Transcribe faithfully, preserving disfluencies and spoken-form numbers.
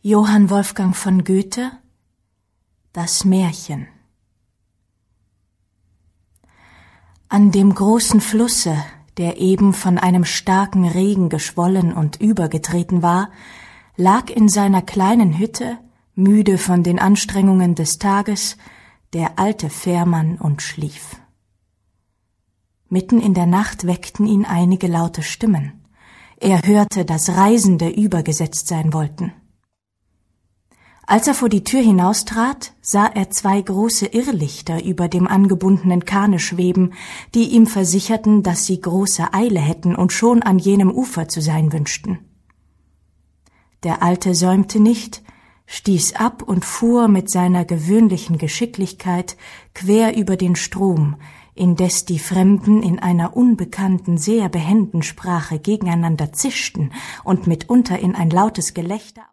Johann Wolfgang von Goethe: Das Märchen. An dem großen Flusse, der eben von einem starken Regen geschwollen und übergetreten war, lag in seiner kleinen Hütte, müde von den Anstrengungen des Tages, der alte Fährmann und schlief. Mitten in der Nacht weckten ihn einige laute Stimmen. Er hörte, dass Reisende übergesetzt sein wollten. Als er vor die Tür hinaustrat, sah er zwei große Irrlichter über dem angebundenen Kahne schweben, die ihm versicherten, dass sie große Eile hätten und schon an jenem Ufer zu sein wünschten. Der Alte säumte nicht, stieß ab und fuhr mit seiner gewöhnlichen Geschicklichkeit quer über den Strom, indes die Fremden in einer unbekannten, sehr behenden Sprache gegeneinander zischten und mitunter in ein lautes Gelächter